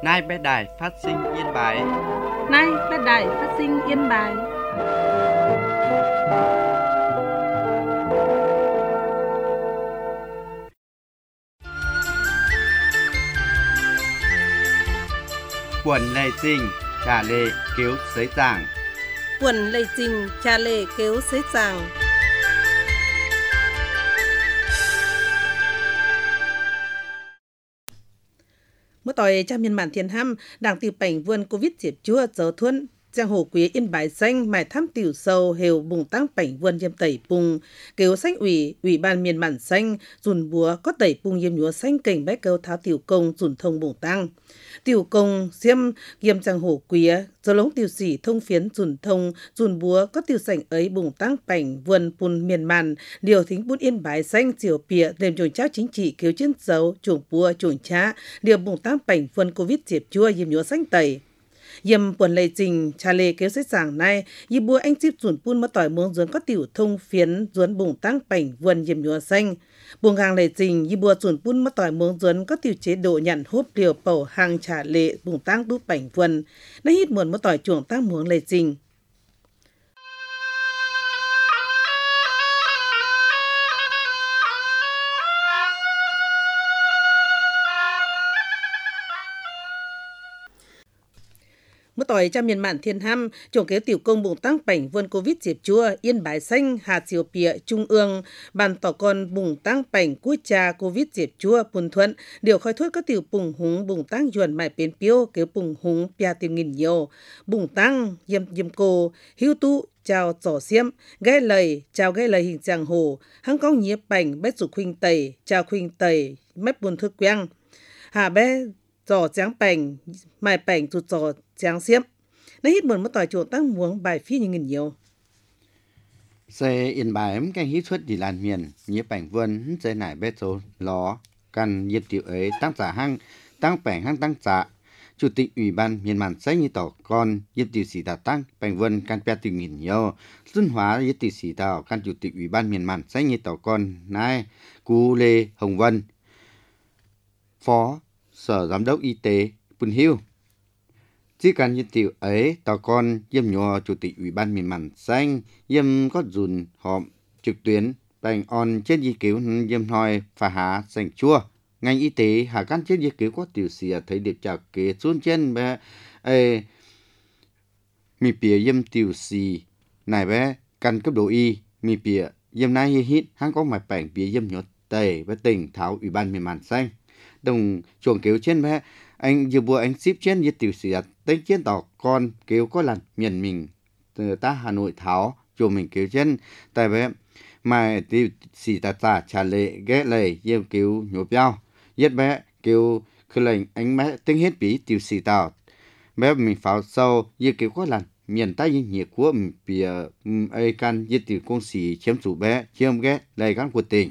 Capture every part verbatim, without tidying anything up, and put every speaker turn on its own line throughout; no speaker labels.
Nay bé đài phát sinh Yên Bái.
Nay bé đài phát sinh Yên Bái.
Quần lệ trình, trả lệ cứu sới giảng.
Quần lệ trình, trả lệ cứu sới giảng.มื่อต่อยจามินหมันเทียนห้ำดังติวแป่งวนโควิดเจ็บชั่วเจอทวนgiang hồ quý yên bái xanh mài thăm tiểu sâu hều bùng tăng cảnh vươn yêm tẩy bùng kêu xanh ủy ủy ban miền bản xanh dùn búa có tẩy bùng yêm nhúa xanh cảnh bách câu tháo tiểu công dùn thông bùng tăng tiểu công xiêm yêm giang hồ quý giờ lống tiểu sĩ thông phiến dùn thông dùn búa có tiểu sảnh ấy bùng tăng cảnh vươn bùn miền màn điều thính bún yên bái xanh chiều pịa đềm chuồng trao chính trị kêu chiến dấu chuồng búa chuồng trá điều bùng tăng cảnh vươn covid diệp chua yêm nhúa xanh tẩy yếm quần lệ trình trà lệ kéo xếp giảng này y bùa anh chip dùn pun mà tỏi muông dùn có tiểu thông phiến dùn bùng tăng cảnh vườn yếm nhúa xanh buông hàng lệ trình y bùa dùn pun mà tỏi muông dùn có tiểu chế độ nhận hốp liều bầu hàng trà lệ bùng tăng đút cảnh vườn nó hít muộn mà tỏi chuồng tăng muông lệ trìnhมื่อต่อยจามินหมันเทียนห้ำจงเกtiểu công bùng tăng cảnh vươn covid diệp chua yên bái xanh hà chiều pịa trung ương bàn tỏ con bùng tăng cảnh cúi trà covid diệp chua bùn thuận điều khói thuốc có tiểu bùng húng bùng tăng yuan mải bến piêu kéo bùng húng pia tiền nghìn nhiều bùng tăng yếm yếm cô hưu tu chào trò xiêm ghé lời chào ghé lời hình giang hồ hăng có nhiếp bành bét sụt khuynh tẩy chào khuynh tẩy mép buồn thức quang hà bé trò tráng bành mải bành tụt trò tráng xiêm nó hít một mất tỏi chuột tăng muống bài phi như nghìn nhiều
Xe Yên Bái cái hít xuất đi làn miền nhiếp ảnh vươn dây nải bét số ló căn nhiệt tiểu ấy tăng giả hăng tăng bảnh hăng tăng giả chủ tịch ủy ban miền màn sách như tỏ con nhiếp tiểu sĩ đào tăng bảnh vươn căn pe từ nghìn nhiều xuân hóa nhiếp tiểu sĩ đào căn chủ tịch ủy ban miền màn sách như tỏ con nai Cú Lê Hồng Vân phó sở giám đốc y tế Bùn Hiêu chỉ cần như tiểu ấy tao con yếm nhòa chủ tịch ủy ban miền màn xanh yếm có dùn họp trực tuyến bành on trên di cứu yếm hỏi phá há sành chua ngành y tế hạ căn trên di cứu có tiểu sĩ thấy điệp chào kế xuống trên bé ê mì bìa yếm tiểu sĩ này bé căn cấp độ y mì bìa yếm nay hít hắn có mạch bảnh bìa yếm nhòa tẩy với tỉnh tháo ủy ban miền màn xanh đồng chuồng kéo trên bé anh vừa bùa anh ship trên như tiểu sĩ tính trên tàu con kéo có lần miền mình từ ta Hà Nội tháo chùa mình kéo trên tại vậy mà tiểu sĩ ta ta trả lệ ghé lệ yêu kéo nhổ béo giết bé kéo cứ lệnh anh bé tính hết bí tiểu sĩ tàu bé mình pháo sâu yêu kéo có lần miền tây nhiệt của mình bìa ai can giết tiểu công sĩ chiếm chủ bé chiếm ghé lệ cán của tỉnh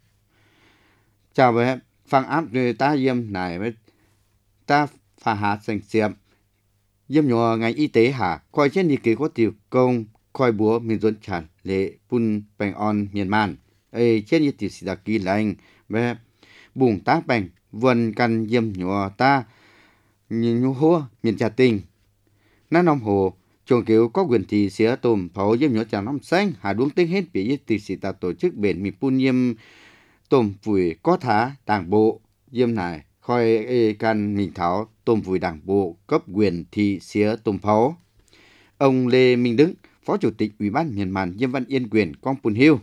chào bé phang áp người ta yếm này mới ta phá há sành xiêm yếm nhòa ngành y tế hả coi trên đi kế có tiểu công coi búa miền duẩn tràn lệ bùn bành on miền màn ấy trên như tiểu sĩ đặc kỳ lành về bùng tác bành vườn căn yếm nhòa ta nhìn nhu hua miền trà tình nát nông hồ chuồng kéo có quyền thì xía tôm pháo yếm nhòa trà năm xanh hà đúng tính hết bị tiểu sĩ ta tổ chức bền mi bùn yếm tôm phủi có thá đảng bộ yếm này khoi ê can mình tháo tôm vùi đảng bộ cấp quyền thị xía tôm pháo. Ông Lê Minh Đức, Phó Chủ tịch Ủy ban miền màn Yêm Văn Yên quyền con Bùn Hiêu.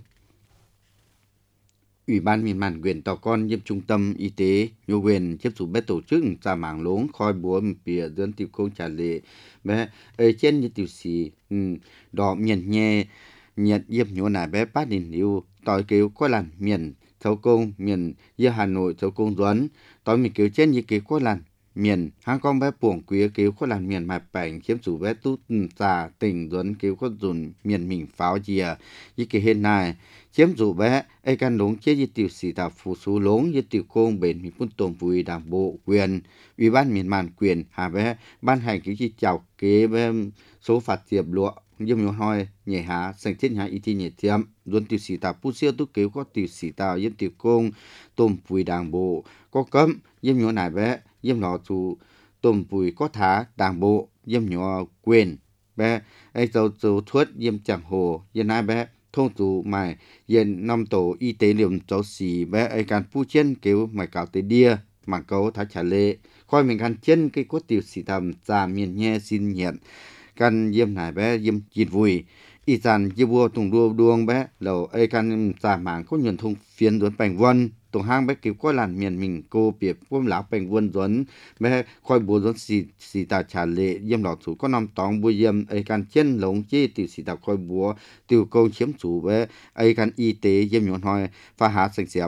Ủy ban miền màn quyền tàu con Yêm Trung tâm Y tế nhô quyền chấp thủ bé tổ chức ra mảng lốn khoi búa bìa dân tiểu công trả lệ bé ở trên như tiểu sĩ đỏ miền nhẹ nhiệt Yêm nhô nải bé bát đình liu tỏi kêu có làn miền thấu công miền như Hà Nội thấu công duẩn tỏi mình kêu trên như kêu có làn miền hang con bé buồng quý kêu có làn miền mạch bảnh chiếm chủ bé tút trà tỉnh duẩn kêu có dùn miền mình pháo dìa như kêu hiện này chiếm chủ bé ai can lống chế như tiểu sĩ tạp phụ số lống như tiểu công bền mình phun tôm vui đảng bộ quyền ủy ban miền màn quyền hà bé ban hành cái chi chào kế bé số phạt diệp lụa Yếm nhô hoi nhảy há sành thiết nhá y thi nhảy tiêm luôn tiểu sĩ tạp pu siêu tu kéo có tiểu sĩ tào yếm tiểu công tôm vui đảng bộ có cấm yếm nhô nải bé yếm lọ chủ tùm bùi có thả đảng bộ yếm nhỏ quyền bé ai dấu dấu thuất yếm chẳng hồ yên ai bé thông chủ mày yên năm tổ y tế liềm cháu xì bé ai can pu chân kêu mày cào tới đia mà câu thả trả lệ coi mình can chân cái cốt tiểu xì thầm già miền nhẹ xin nhận can yếm này bé yếm chịt vui y dàn yếm vua tùng đua đuông bé lầu ai can già mảng có nhuận thông phiến duốn bành vân tùng hang bé kêu coi làn miền mình cô biệt quân lão bành vân duốn bé coi bùa duốn xì xì tà trả lệ yếm lọ chủ có năm tòng bùa yếm ai can chân lồng chi tiểu xì tà coi bùa tiểu câu chiếm chủ bé ai can y tế yếm nhuận hoi pha há sành xẹp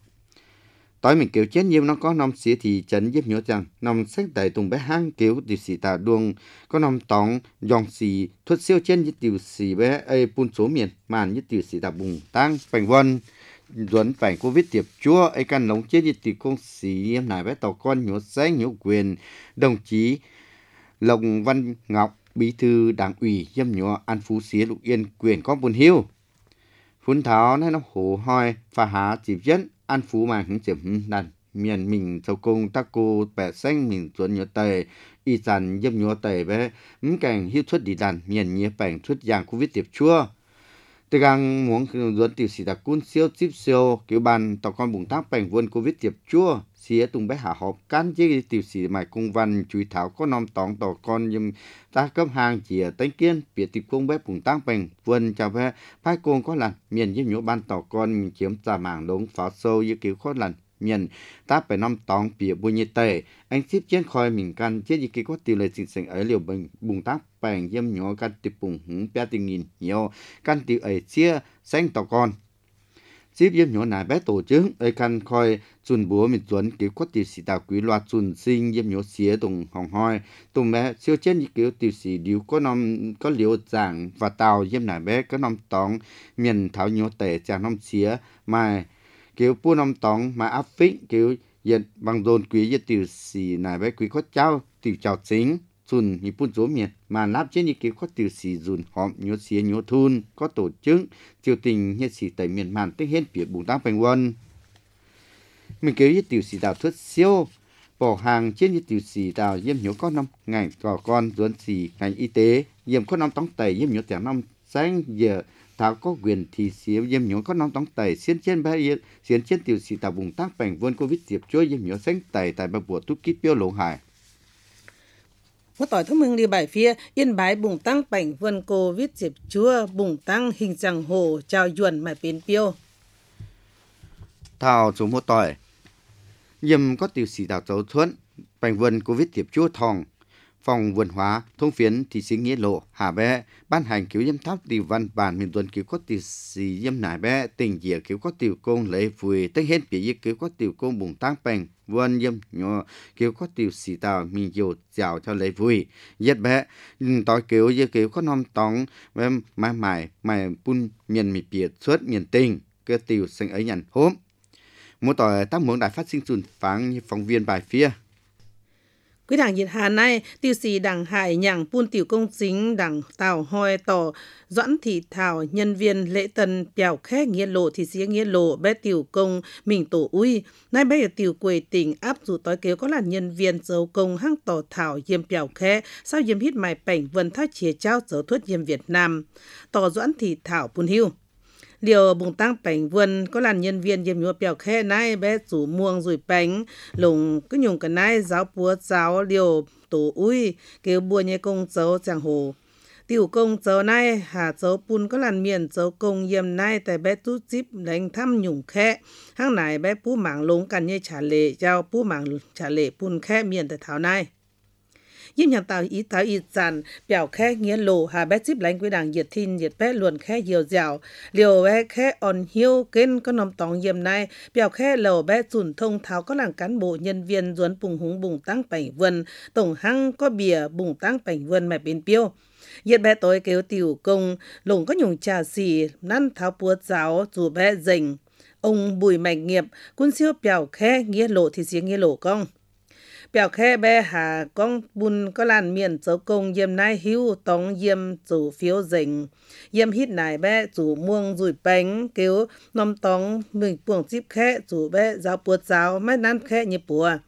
tối mình kêu chết nhiều nó có năm xía thì chấn giúp nhớ rằng năm sách đại tùng bé hang kêu tiểu sĩ tà đuông có năm tòng dòng xì thuật siêu chân với tiểu sĩ bé ai pun số miền màn với tiểu sĩ tà bùng tăng phành vân duẩn phành covid tiệp chúa ai can lồng chết với tiểu công sĩ em này bé tàu con nhớ sáng nhớ quyền đồng chí Lồng Văn Ngọc bí thư đảng ủy yếm nhớ an phú xía lục yên quyền có buồn hiu phun tháo nên nó hổ hoi pha há chịp dân an phú mà hứng chìm đàn miền mình châu công tác cô bẻ xanh mình chuẩn nhớ tề y dàn yếm nhớ tề bé mắm cảnh hiếu xuất đi đàn miền nhớ bảnh xuất giang covid tiệp chua từ gang muốn duẩn tiểu sĩ đặc cun siêu chip siêu kiểu bàn tàu con bùng tác bảnh vươn covid tiệp chua xía tung bé hạ họp cán chứ tiểu sĩ mài cung văn chui thảo có nom tòng tàu con nhưng ta cấp hàng chỉ tánh kiên biệt tiệp công bé bùng tác bảnh vươn chào bé phái công có lần miền yếm nhớ ban tàu con mình chiếm trả mảng đống pháo sâu như kiểu khó lần miền ta phải năm tòng bìa bùi như tề anh ship trên khoi mình can chết như cái có tiêu lời sinh sinh ấy liều bình bùng tác bảnh yếm nhớ can tiệp bùng hứng bé tình nghìn nhiều can tiệp ấy chia xanh tàu con ship yếm nhớ này bé tổ chức ấy can khoi chun búa mình chuẩn kiểu có tiểu sĩ tàu quý loạt chun sinh yếm nhớ xía tùng hồng hoi tùng bé siêu chết như kiểu tiểu sĩ điều có năm có liều giảng và tàu yếm này bé có năm tòng miền thảo nhớ tề chàng năm xía mà kiểu pu năm tòng mà áp phích kiểu hiện bằng dồn quý với tiểu sĩ này bé quý có cháu tiểu chào chính chun như pu số miền mà nắp trên như kiểu có tiểu sĩ dùn hòm nhớ xía nhớ thun có tổ chức triều tình như sĩ tây miền màn tích hết việc bùng tăng bành vân mình kêu với tiểu sĩ đào thuyết siêu bỏ hàng trên như tiểu sĩ đào yếm nhớ có năm ngày có con duẩn sĩ ngành y tế yếm có năm tống tẩy yếm nhớ tiếng năm sáng giờ thảo có quyền thì xíu yếm nhớ có năm tống tẩy xiên trên ba yên xiên trên tiểu sĩ đào bùng tác bành vân covid diệp chúa yếm nhớ sáng tẩy tại bà bùa tút kít biêu lộ hải
Một tỏi thông mừng đi bài phía yên bái bùng tăng bảnh vân covid diệp chúa bùng tăng hình chẳng hồ chào yuan mải bên piêu
thảo số một tỏi yếm có tiểu sĩ đào dấu thuẫn bành vân covid diệp chúa thòng phòng vườn hóa thông phiến thị sĩ nghĩa lộ hà bé ban hành cứu yếm tháp tiểu văn bản miền tuần cứu có tiểu sĩ yếm nải bé tình dịa cứu có tiểu công lấy vui tất hết bị yếm cứu có tiểu công bùng tăng bành vân yếm nhỏ cứu có tiểu sĩ tàu mình dầu dạo cho lấy vui yết bé tỏi cứu yếm cứu có nom tòng bé mai mải mải pun miền mì biệt xuất miền tinh cơ tiểu sinh ấy nhận hôm một tỏi tác muốn đại phát sinh sùn pháng như phóng viên bài phía
Quý đảng nhiệt hà này, tiêu sĩ đảng hải nhàng pun tiểu công chính đảng tàu hoi tỏ doãn thị thảo nhân viên lễ tân bèo khé nghĩa lộ thị sĩ nghĩa lộ bé tiểu công mình tổ uy. Nay bé tiểu quầy tỉnh áp dù tối kéo có là nhân viên dấu công hăng tỏ thảo yếm bèo khé sau yếm hít mài bảnh vân thác chia trao dấu thuất yếm Việt Nam. Tỏ doãn thị thảo pun hiu. Điều bùng tăng bánh vườn có làn nhân viên yếm nhua bèo khe nai bé rủ muông rồi bánh lùng cứ nhung cái nai giáo búa giáo điều tổ ui kêu bùa nhé công dấu chẳng hồ tiểu công dấu nai hà dấu pun có làn miền dấu công yếm nai tại bé tú chip đánh thăm nhung khe hang này bé pú mảng lúng cần như trả lệ giao pú mảng trả lệ pun khe miền tại thảo nai yếm nhà tàu ý tàu ý dàn bèo khe nghĩa lộ hà bé chip lánh quý đảng diệt thiên diệt bé luồn khe diều dẻo liều bé khe on hiu kên có nòng tòng yếm này bèo khe lầu bé chùn thông tháo có làng cán bộ nhân viên duẩn bùng húng bùng tăng bảnh vân tổng hăng có bìa bùng tăng bảnh vân mẹ bên piêu yết bé tối kêu tiểu công lùng có nhung trà xì năn tháo búa giáo dù bé dình ông bùi mạnh nghiệp quân siêu bèo khe nghĩa lộ thì xía nghĩa lộ công bèo khe bé hà con bùn có làn miền dấu công yếm nai hiu tống yếm chủ phiếu dình yếm hít nải bé chủ muông rủi bánh kêu nôm tống mình buồng chip khe chủ bé giáo bùa giáo mấy năn khe như bùa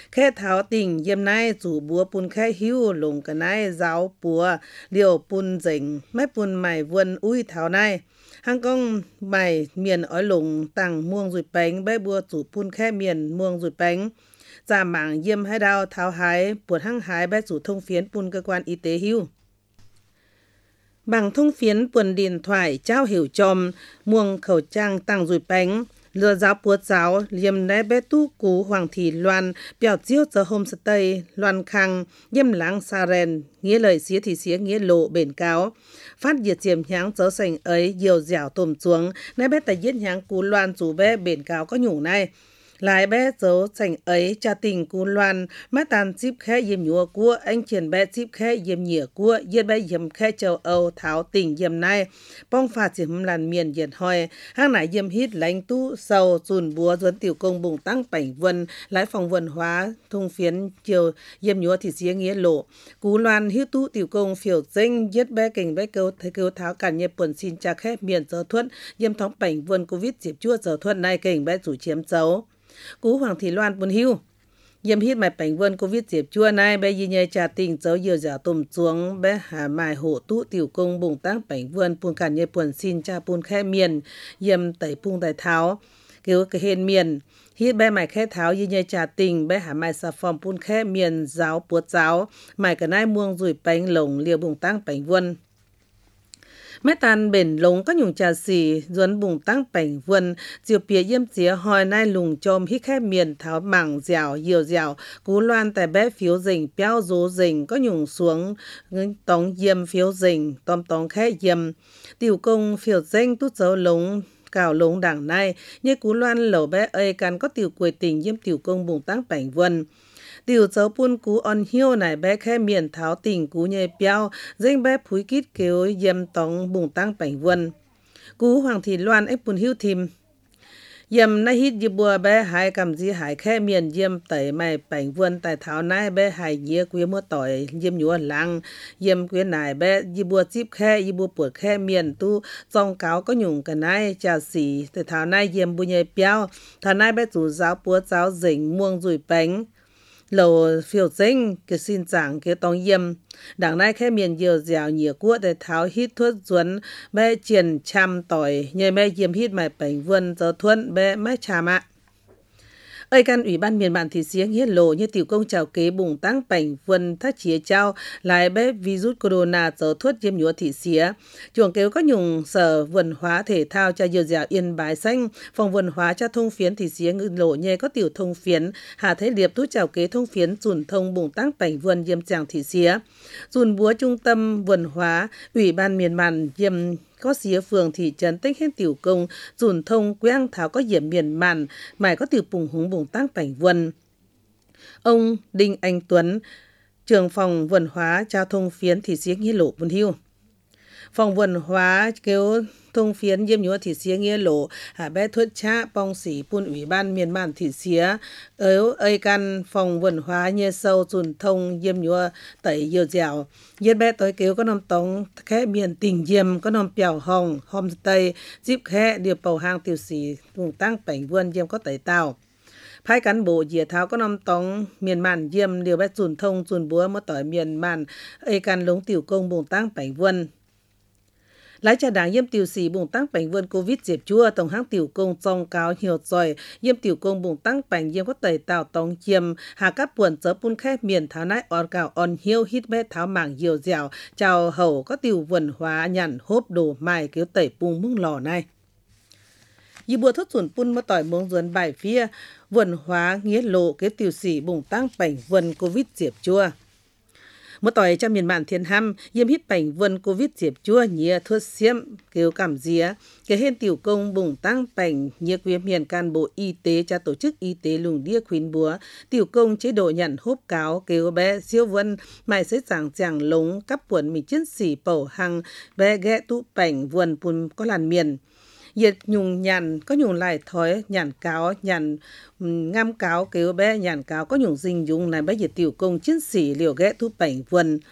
แค่เท้าติ่งเยี่ยมนายจู่บัวปุนแค่หิ้วลงกันนายเจ้าปัวเลี้ยวปุนเจ๋งไม่ปุนใหม่วนอุ้ยเท้านายหังก้องใหม่เมียนอ้อยหลงตั้งม่วงสุดแป้งใบบัวจู่ปุนแค่เมียนม่วงสุดแป้งจาหมางเยี่ยมให้ดาวเท้าหายปวดหั่งหายใบจู่ทงเฟียนปุนกะกวนอีเตหิ้วบางทงเฟียนป่วนดินถวายเจ้าหิวจอมม่วงเขาจ้างตั้งสุดแป้งเรือgiáoปัวเจ้าเยี่ยมได้เบตู้กูหวังถีลวนเปียวเจียวเจอโฮมสเตย์ลวนคังเยี่ยมหลังซาเรนเงี้ยเลยเสียที่เสียเงี้ยโลเบนเกาphát diệt diệm nháng chớ sành ấy nhiều dẻo tôm xuống nay bé tại giết nháng cú loan chủ bé bền cáo có nhủ này lại bé chớ sành ấy cha tình cú loan mắt tàn chip khe yếm nhúa cua anh triển bé chip khe yếm nhỉa cua giết bé yếm khe châu âu tháo tình yếm này bong phạt diệm làn miền diệt hoi hang nải yếm hít lánh tu sầu chùn búa duấn tiểu công bùng tăng bảy vân lái phòng vân hóa thung phiến chiều yếm nhúa thì xía nghĩa lộ cú loan hít tu tiểu công phiểu danh giết bé kình bé câu thấy câu tháo cản nhẹ buồn xin cha khép miền giờ thuận yếm thóng bảy vân covid dịp chua giờ thuận nay kình bé chủ chiếm dấu cú hoàng thị loan buồn hưu yếm hít mày bảy vân covid dịp chua nay bé y nhẹ trà tình dấu nhiều giả tùm xuống bé hà mài hộ tu tiểu công bùng tăng bảy vân buồn cản nhẹ buồn xin cha buồn khép miền yếm tẩy buông tẩy tháo kiểu cái hên miền hít bé mày khẽ tháo y nhẹ trà tình bé hà mày xà phòng buồn khép miền giáo buốt giáo mày cái nai muông rủi bánh lồng liều bùng tăng bảy vânแม่ตันเบ่นลงก็หยุ่งจาสีจวนบุงตั้งแป่งวนเจียวเปียเยี่ยมเจียหอยนายลุงจอมฮิแค่เมียนเท้าหมั่งเจียวเหี่ยวเจียวกูลวนแต่แบ้ฟิวเจิงเปียวโซเจิงก็หยุ่งสวงเงินตองเยี่ยมฟิวเจิงตอมตองแค่เยี่ยมติวกงฟิวเจิงตุ้เจ้าหลงกล่าวลงดังในเนี่ยกูลวนเหล่าแบ้เอ้ยกันก็ติวกวยติ่งเยี่ยมติวกงบุงตั้งแป่งวนtiểu dấu pun cú on hiêu này bé khe miền tháo tỉnh cú nhẹ piao danh bé phúi kít kêu yếm tòng bùng tăng bảy vân cú hoàng thị loan ép pun hiêu thìm yếm nay hít y bùa bé hai cầm gì hai khe miền yếm tẩy mày bảy vân tại tháo nay bé hai nhía quý mua tỏi yếm nhúa lăng yếm quý này bé y bùa chip khe y bùa bột khe miền tu trong cáo có nhung cái này trà xỉ tại tháo nay yếm bùa nhẹ piao tháo nay bé chủ giáo bùa giáo dỉnh muông rủi bánh lầu phiêu danh cái xin chẳng cái tông yếm đằng này khe miền nhiều dẻo nhiều cua để tháo hít thuốc duấn bé triển chăm tỏi nhờ bé yếm hít mày bảy vườn giờ thuận bé mái chàm ạ ơi căn ủy ban miền bản thị xiếng hiết lộ như tiểu công chào kế bùng tăng bảy vườn thác chía trao lại bé virus corona giờ thuốc yếm nhúa thị xía chuồng kéo có nhung sở vườn hóa thể thao cho nhiều dẻo yên bái xanh phòng vườn hóa cho thông phiến thị xiếng lộ nhẹ có tiểu thông phiến hà thế liệp tú chào kế thông phiến dùn thông bùng tăng bảy vườn yếm chàng thị xía dùn búa trung tâm vườn hóa ủy ban miền bản yếm có xía phường thị trấn tích hết tiểu công dùn thông quang tháo có diệm miền màn mải có tiểu bùng húng bùng tăng cảnh vân ông Đinh Anh Tuấn trưởng phòng vườn hóa trao thông phiến thị xía nghĩa lộ vườn hưu phòng vườn hóa kêu thông phiến yếm nhúa thị xía nghĩa lộ hạ bé thuất cha bong sĩ pun ủy ban miền bản thị xía ớ ơi căn phòng vườn hóa nhê sâu dùn thông yếm nhúa tẩy nhiều dẻo yết bé tối kêu có nằm tống khẽ miền tình yếm có nằm piao hồng hôm tây díp khẽ điều bầu hang tiểu sĩ vùng tăng bảy vườn yếm có tẩy tàu phái cán bộ dìa tháo có nằm tống miền màn yếm điều bé dùn thông dùn búa mất tỏi miền màn ơi căn lống tiểu công vùng tăng bảy vườn lái trà đảng yếm tiểu sĩ bùng tăng bành vườn covid dịp chua tổng hãng tiểu công trong cáo nhiều rồi yếm tiểu công bùng tăng bành yếm có tẩy tạo tông yếm hà các buồn chớ pun khép miền tháo nái on cào on hiêu hít bé tháo mảng nhiều dẻo chào hầu có tiểu vườn hóa nhằn hốp đồ mài kiểu tẩy bùng mung lò này y bùa thốt sủn pun mà tỏi muông duấn bài phía vườn hóa nghĩa lộ cái tiểu sĩ bùng tăng bành vườn covid dịp chua một tỏi trong miền bản thiên ham yếm hít bành vườn covid dịp chua nhía thuốc xiêm kêu cảm día cái hên tiểu công bùng tăng bành nhía quý miền can bộ y tế cho tổ chức y tế lùng đĩa khuyến búa tiểu công chế độ nhận hốp cáo kêu bé siêu vân mày sẽ giảng giảng lống cắp quần mình chiến sĩ bầu hằng bé ghé tụ bành vườn pun có làn miền Yết nhung nhàn có nhung lại thói nhàn cáo nhàn ngam cáo kêu bé nhàn cáo có nhung dinh dùng này bé yết tiểu công chiến sĩ liều ghé thu bảy vườn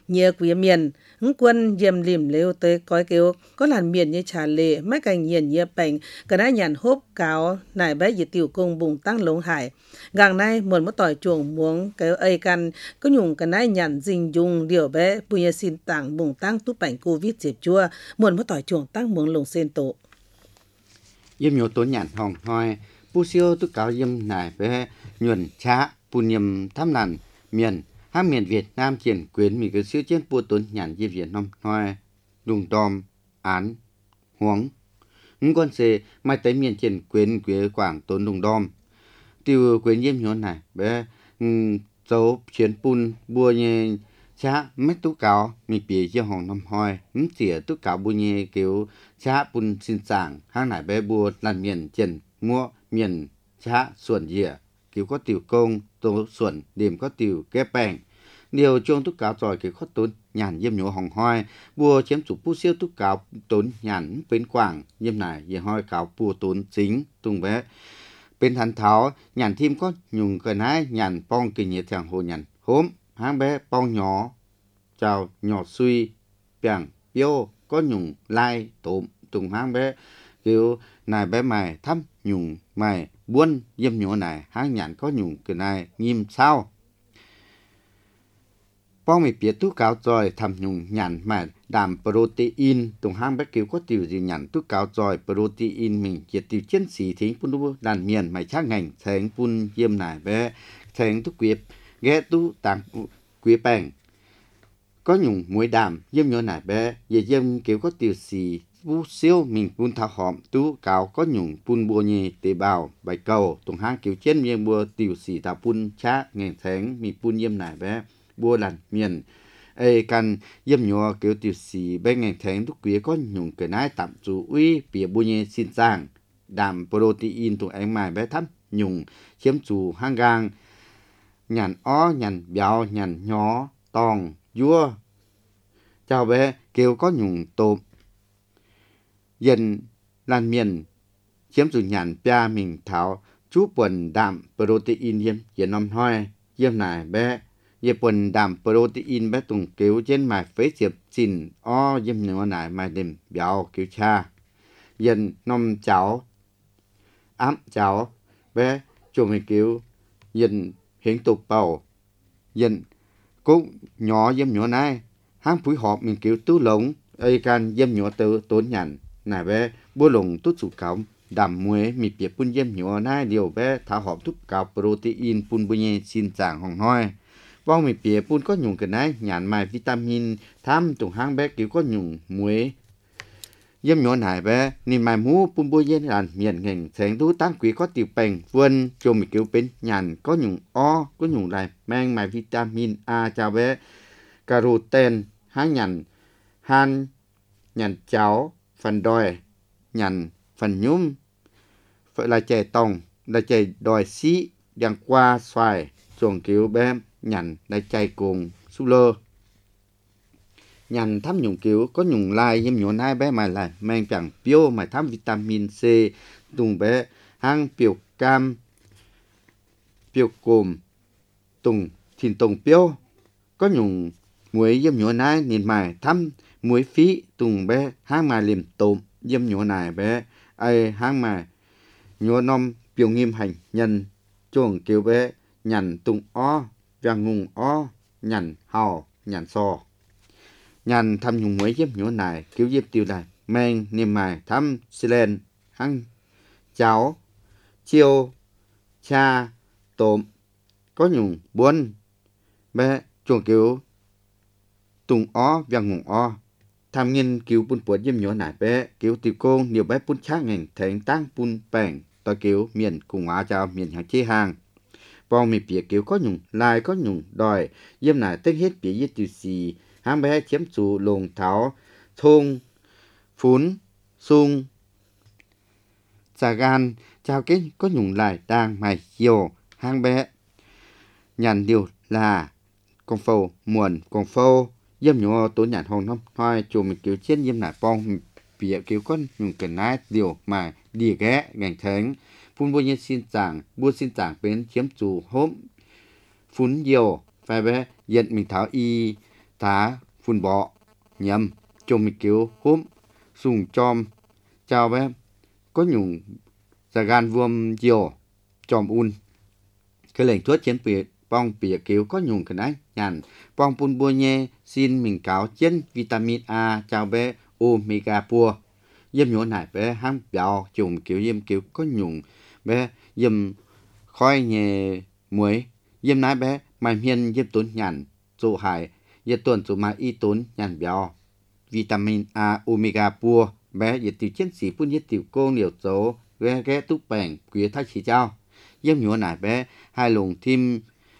Nhờ quý miền, hứng quân dìm lìm lêu tới coi kêu có làn miền như trà lệ, mấy cành nhiền nhia bành, cả đã nhàn hốp cáo, nải bé dị tiểu công bùng tăng lông hải. Gàng nay, muộn mất tỏi chuồng muống, kéo ây căn, có nhung cả nái nhàn dình dùng điều bé, bùi nhờ xin tảng bùng tăng túp bảnh Covid dịp chua, muộn mất tỏi chuồng tăng muống lồng sen tổ.
Yếm nhổ tốn nhàn hòng hoi, pu siêu tu cáo yếm nải bé, nhuần chá, pu nhầm tham làn, miền, hai miền Việt Nam triển quyến mình cứ siêu trên pu tốn nhàn yếm Việt Nam hoi, đùng đom, án, huống. Những con xe mai tới miền triển quyến quế quảng tốn đùng đom. Tiêu quyến yếm nhổ này bé, dấu chiến pun bua nhé chá mấy tú cáo mình bì cho hồng năm hoi, những tỉa tú cáo bua nhé kiểu chá pun xin sảng, hàng nải bé bua làn miền triển mua miền chá xuẩn dịa, kiểu có tiểu công, tố xuẩn, điểm có tiểu kép bèng. Điều chuông tú cáo rồi kiểu khó tốn nhàn yếm nhổ hồng hoi, bua chém chủ pu siêu tú cáo tốn nhàn bên quảng, yếm này yếm hoi cáo bua tốn chính, tung bé. Bên thành tháo, nhàn thêm có nhung cái nái nhàn bong kỳ nhiệt thằng hồ nhàn hốm, háng bé bong nhỏ, chào nhỏ suy, bèng, yêu, có nhung lai, tổm, tùng háng bé, kiểu này bé mày thăm nhung mày buôn yếm nhổ này, háng nhàn có nhung cái này nghiêm sao. Bong mì biết tú cáo rồi thầm nhung nhàn mà đàm protein tùng hang bé kiểu có tiểu gì nhàn tú cáo rồi protein mình chỉ tiểu chân xì thính pun đu đàn miền mày chắc ngành thành pun yếm này bé thành tú quyệp ghé tú tàng quyệp bèng có nhung muối đàm yếm nhổ này bé về yếm kiểu có tiểu xì bu siêu mình pun thảo hòm tú cáo có nhung pun bùa nhì tế bào bài cầu tùng hang kiểu trên yếm bùa tiểu xì thảo pun chắc ngành thành mình pun yếm này bé bua làn miền ê căn yếm nhọ kiểu tiểu sĩ bên ngành thánh thúc quý có nhung cái nái tạm chú uy bìa bua nhẹ xin giang đàm protein tụ ánh mài bé thắm nhung chiếm chủ hang gang nhàn ó nhàn béo nhàn nhỏ tòng vua chào bé kêu có nhung tôm dần làn miền chiếm chủ nhàn pia mình thảo chú quần đạm protein yếm yếm năm hoi yếm này bé yếm quần đạm protein bé tùng kiểu trên mài phế diệp xin o yếm nữa này mài đêm béo kiểu cha dần nôm cháo ám cháo bé chùm mình kiểu dần hiện tục bầu dần cũng nhỏ yếm nhỏ này hang phủi họp mình kiểu tú lồng ai can yếm nhỏ từ tốn nhàn này bé bua lồng tút sụt cổng đầm muối mì bìa pun yếm nhỏ này điều bé thảo họp thúc cào protein pun bùi nhẹ xin giảng hồng hoi vong mì bìa pun có nhung cái này nhàn mài vitamin tham tùng hang bé kiểu có nhung muối yếm nhỏ này bé nên mài mũ pun bùi nhẹ là miền ngành sáng tú tăng quý có tiểu bèn vươn cho mì kiểu bên nhàn có nhung o có nhung lại mang mài vitamin A chào bé caroten hang nhàn han nhàn cháo phần đòi nhàn phần nhúm phải là chè tòng là chè đòi xí đang qua xoài chuồng kiểu bé nhàn là chè cùng su lơ nhàn thăm nhung kiểu có nhung lai hiếm nhốn hai bé mà lại mang chẳng bio mà thăm vitamin C tùng bé hang biểu cam biểu cồm tùng thìn tùng bio có nhung muối hiếm nhốn hai nhìn mài thăm muối phí tùng bé hang mà liềm tôm hiếm nhốn này bé ai hang mà nhớ nom biểu nghiêm hành nhân chuồng kiểu bé nhằn tung o vàng ngùng o nhằn hào nhằn so nhằn thăm nhung muối giúp nhớ này kiểu giúp tiêu này men niêm mài thăm silen hăng cháo chiêu cha tôm có nhung buôn bé chuồng kiểu tung o vàng ngùng o tham nghiên cứu bún bún yếm nhỏ nải bé kiểu tiểu công nhiều bé bún chắc ngành thành tăng bún bèn tôi kiểu miền cùng á chào miền hàng chế hàng vòng mi bìa kiểu có nhung lai có nhung đòi yếm nải tên hết bìa yết tiểu xì hàng bé chiếm chủ lồng tháo thung phún sung xà gan chào cái có nhung lai đang mài chiều hàng bé nhàn điều là con phâu muộn con phâu yếm nhỏ tốn nhàn hồng năm hai chùm mình kiểu trên yếm nải bong bìa kiểu con nhung cần nái điều mà đi ghé ngành thánh phun bôi nhiên xin giảng bua xin giảng bên chiếm chủ hốm phun nhiều phải bé nhận mình tháo y thả phun bọ nhầm chôm mình kiểu hôm sùng chom chào bé có nhung ra gan vuông diều chom un cái lệnh thuốc chiến biệt bong bìa kiểu có nhung cái này nhàn bong pun bua nhẹ xin mình cáo chân vitamin A chào bé omega pua yếm nhổ nải bé hang béo chủng kiểu yếm kiểu có nhung bé yếm khói nhẹ muối yếm nái bé mai miên yếm tốn nhàn dụ hải yếm tuần dụ mai y tốn nhàn béo vitamin A omega pua bé yếm tiểu chiến sĩ phun yếm tiểu cô nhiều số ghé ghé túc bèn quý thái chỉ trao yếm nhổ nải bé hai lồng thêm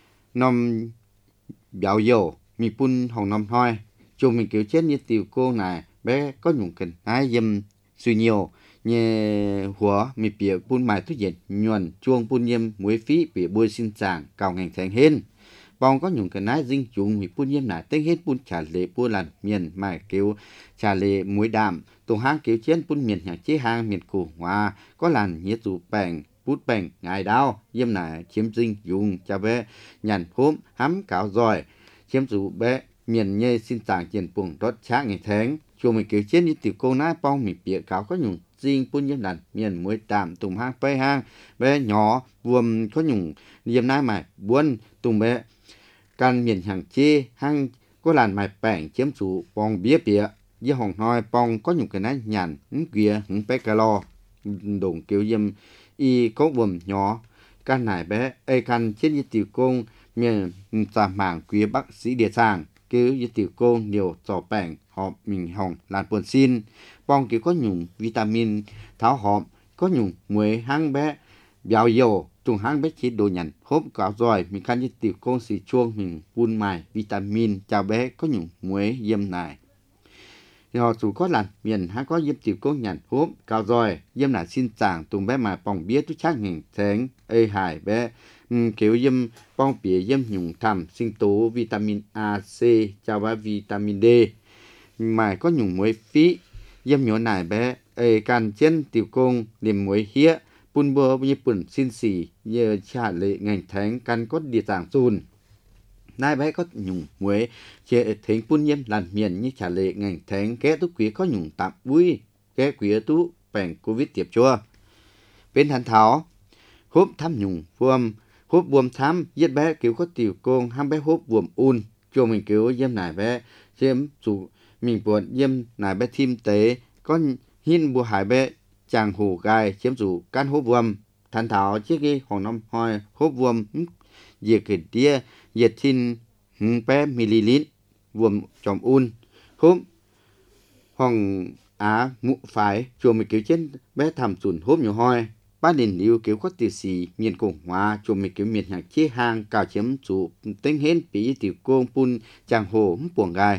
nôm béo dầu mi phun hồng nôm thôi chủng mình kiểu chết như tiểu cô này bé có nhung cần hai yếm suy nhiều nhẹ hùa mi bìa bún mài thuốc diệt nhuần chuông bún yếm muối phí bìa bôi xin sàng cào ngành thành hên bong có nhung cái nái dinh chúng mi bún yếm nải tên hết bún trà lệ bún làn miền mài kêu trà lệ muối đạm tổ hang kêu chiến bún miền nhà chế hang miền cổ hòa có làn nhiệt dụ bèn bút bèn ngài đao yếm nải chiếm dinh dùng cha bé nhàn hôm hắm cào giỏi chiếm dụ bé miền nhê xin sàng tiền buồng đốt chát ngày tháng chùa mình kiểu chiến như tiểu cô nái bong mình bịa cáo có nhung riêng bún yếm làn miền muối đạm tùng hang pe hang bé nhỏ vuông có nhung yếm nái mài buôn tùng bé can miền hàng chi hang có làn mài bèn chiếm dụ bong bía bịa với hồng nói bong có nhung cái nái nhàn kia hứng bé calo đồng kiểu yếm y có vuông nhỏ can nải bé ai can chết như tiểu công miền giả mảng quý bác sĩ địa sàng cứ như tiểu cô nhiều trò bèn họ mình hồng làn buồn xin bong kiểu có nhung vitamin tháo họp có nhung muối hang bé béo dầu trùng hang bé chỉ đồ nhằn hốp cáo giỏi mình khăn như tiểu cô xì chuông mình phun mài vitamin chào bé có nhung muối yếm này họ chủ có làn miền hang có yếm tiểu cô nhằn hốp cáo giỏi yếm này xin sàng tùng bé mài bong bía tu chắc hình thèn ê hải bé kiểu yếm bong bía yếm nhung thầm sinh tố vitamin A, C chào bé vitamin D mài có nhung muối phí yếm nhỏ nải bé ê can chân tiểu công liềm muối hía bún bơ như bún xin xì giờ trả lệ ngành tháng can có địa tảng dùn nai bé có nhung muối chế thính bún yếm làn miền như trả lệ ngành tháng ké tú quý có nhung tạm vui ké quý tú bèn covid tiệp chua bên thành tháo hốp thăm nhung vuông hốp buồm thăm yết bé kiểu có tiểu công ham bé hốp buồm un cho mình kiểu yếm nải bé chiếm chủ mình buồn yếm nải bé thêm tế có hin bùa hải bé chàng hủ gai chiếm chủ can hốp vuông thành tháo chiếc cái hồng năm hoi hốp vuông diệt cái tia diệt thiên bé ml vuông chòm un hốp hồng á ngụ phải chùa mình kiểu trên bé thầm sùn hốp nhiều hoi ba nền yêu kiểu có tiểu sĩ miền cổ hóa chùa mình kiểu miền hàng chế hàng cào chiếm chủ tính hên bị tiểu công pun chàng hồ buồng gai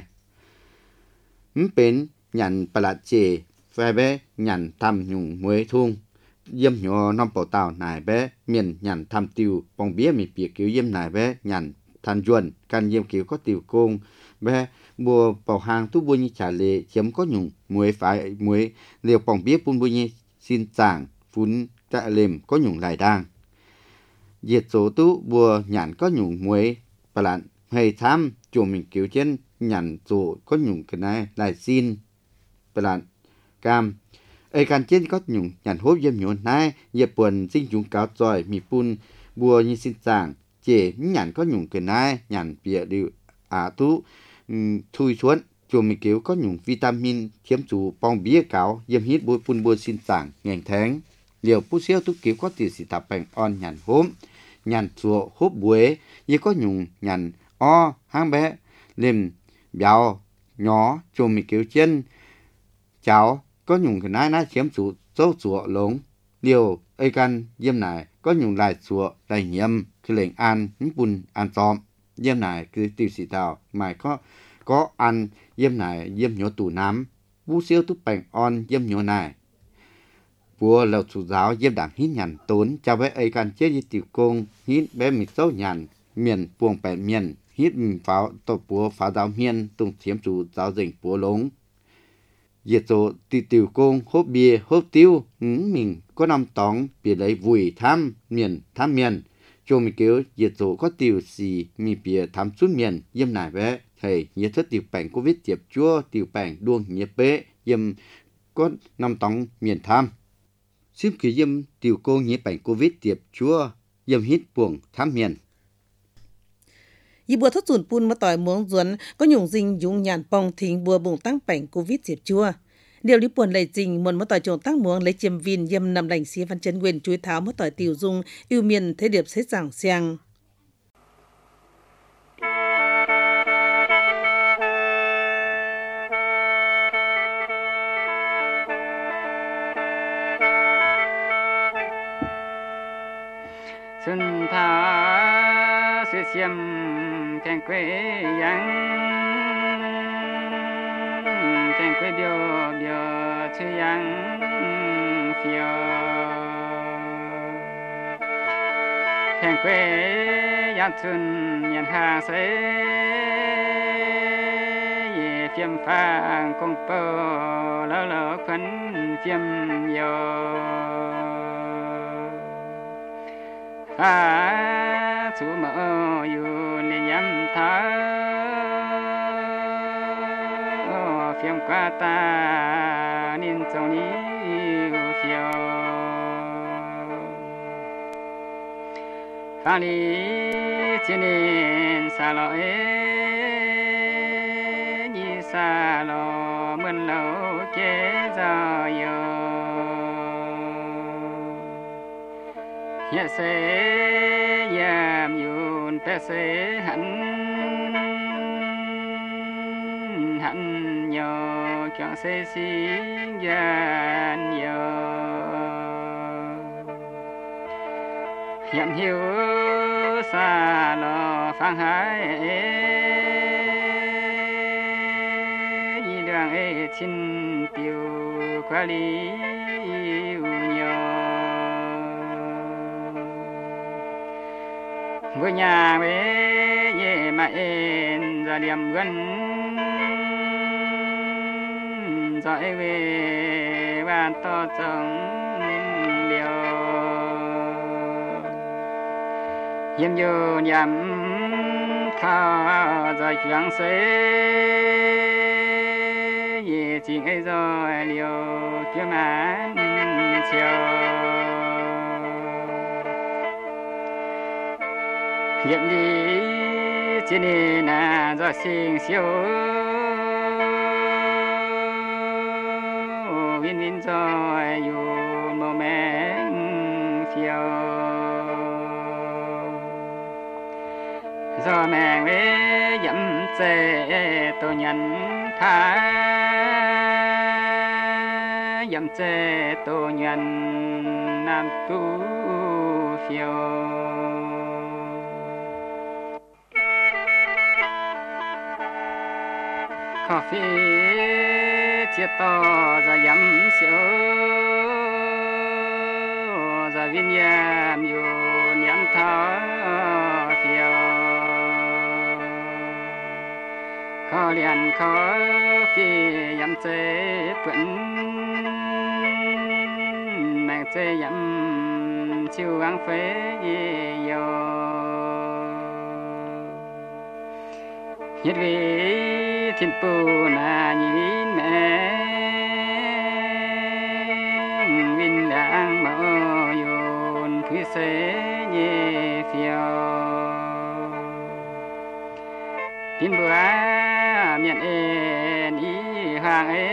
เป็นหยันประหลาดเจแฟเบหยันทำหยุ่งมวยทุ่งเยี่ยมหัวน้องเป่าเต่านายเบเมียนหยันทำติวปองเบี้ยมีเปียกกิ้วเยี่ยมนายเบหยันทันจวนการเยี่ยมกิ้วก็ติวโกงเบบัวเป่าหางทุบุญจ่าเลเฉียมก็หยุ่งมวยฝ่ายมวยเลียวปองเบี้ยปุ่นบุญสินจางฟุ้นจะเล็มก็หยุ่งหลายด่างเหยียดโสตุบัวหยันก็หยุ่งมวยประหลาดให้ทำจวมมีกิ้วเช่นหยันโจก็หยุ่งกันได้หลายสิ้นประหลาดกามไอการเช่นก็หยุ่งหยันโฮบเยี่ยมหยุ่นได้เหยียบปวนซิ่งจุงกาวจอยมีปุ่นบัวยิสินจางเจหยันก็หยุ่งกันได้หยันเปียดิวอาตุทุยชวนจวมมีกิ้วก็หยุ่งวิตามินเทียมจูปองเบี้ยเก่าเยี่ยมฮิตบัวปุ่นบัวสินจางแง่งแทงเหลียวผู้เชี่ยวทุกกิ้วก็ติดสิตาแปงอ่อนหยันโฮมหยันจัวโฮบบัวยี่ก็หยุ่งหยันอ้อห้างแบะเล่มbéo nhỏ chùm mì kiểu chân cháu có nhung cái nái nái chiếm chủ dấu chùa lống liều ai can yếm này có nhung lại chùa lại nhiễm cái lệnh ăn bùn ăn tòm yếm này cứ tiêu xì tàu mà có có ăn yếm này yếm nhỏ tủ nám bu siêu túp bành on yếm nhỏ này vua lầu chủ giáo yếm đảng hít nhàn tốn cho bé ai can chết như tiểu công hít bé mì dấu nhàn miền buông bẻ miền hít pháo tổ búa pháo giáo miên tung chiếm chủ giáo dình búa lống diệt tổ tiêu tiểu công hốp bia hốp tiêu ừ, mình có năm tóng bia lấy vùi tham miền tham miền cho mình kêu nhiệt độ có tiểu gì mi bìa thám chút miền yếm nải bé thầy nhiệt thất tiểu bệnh covid tiệp chua tiểu bệnh đuông nhiệt bế yếm có năm tông miền tham xíp kỳ yếm tiểu cô nhiệt bệnh covid tiệp chua yếm hít buồng tham miền
y bùa thất dùn pun mà tỏi muống duẩn có nhung dinh dùng nhàn pong thình bùa bùng tăng bệnh covid tiệp chua điều lý buồn lấy trình muốn mất tỏi trộn tăng muống lấy chiêm vin yếm nằm lành xí văn chân quyền chuối tháo mất tỏi tiểu dung ưu miền thế điệp xế giảng xiang
xuân thả sự xiêm kèn quê yang kèn quê biểu biểu chư yang phiêu kèn quê yang xuân nhận hàng sẽ ye phiêm phang công bơ lỡ lỡ khấn phiêm yo à chú mơ yêu nên nhắm thở phiền qua ta nên trong ní phiền pha lý chỉ nên xa lọ như xa lọ mơn lâu kế giờ yêu nhẹ sẽ yam yun pe sẽ hẳn hẳn nhờ chẳng sẽ xin gian nhờ yam hiu xa lò phang hải y đường ấy chín tiêu qua lý nhờ với nhà với ye mà en ra điểm gần rồi về ban to trong điều yếm vô nhắm thao rồi chuyện sẽ ye chỉ ngay rồi liều kiếm ăn chiều yếm đi chỉ nên là do sinh siêu viên viên rồi yêu màu mẹ phiêu do mẹ với dẫm chê tôi nhận tha dẫm chê tôi nhận nam tu phiêu cà phê chia to ra yếm xíu ra viên yam yêu nhắm thở phiêu khó liền khó phi yếm chế bận mẹ chế yếm chiêu ăn phế yêu nhất vì thiên phụ na nhìn mẹ vinh đang mở yồn quý sẽ nhẹ phiêu tin bữa miệng en ý hàng ấy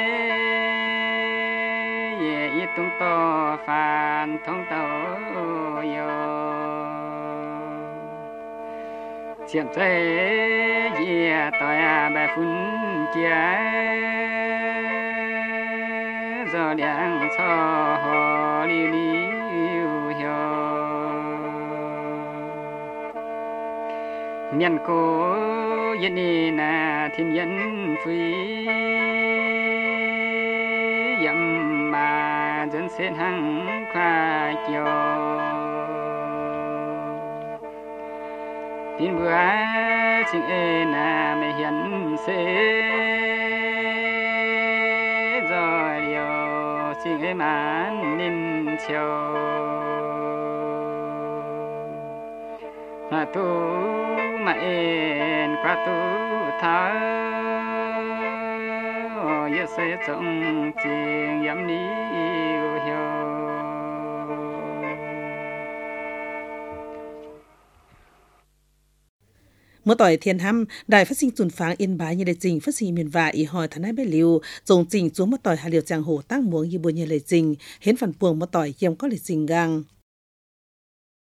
ye ít tung to phàn thông tàu yo chiếm thế ye tỏi bài phun kia giờ đang cho họ li li hiểu miền cô yên đi na thiên nhân phi yam mà dân sen hăng khoa kiều tin bữa chính ê na mẹ hiền sẽ rồi điều chính ê mãn nên chiều là tu mà em qua tu tháo yêu sẽ trong chuyện yếm ní hiểu
เมื่อต่อยเทียนห้ำได้ฟัดซิงจุนฟางอินบายยังเลยจริงฟัดซิงเมียนว่าอีหอยทนายเบลิวจงจริงจวงเมื่อต่อยหาเหลียวจางโหตั้งหมวงยีบุญยังเลยจริงเห็นฝันปวงเมื่อต่อยเยี่ยมก็เลยจริงกัง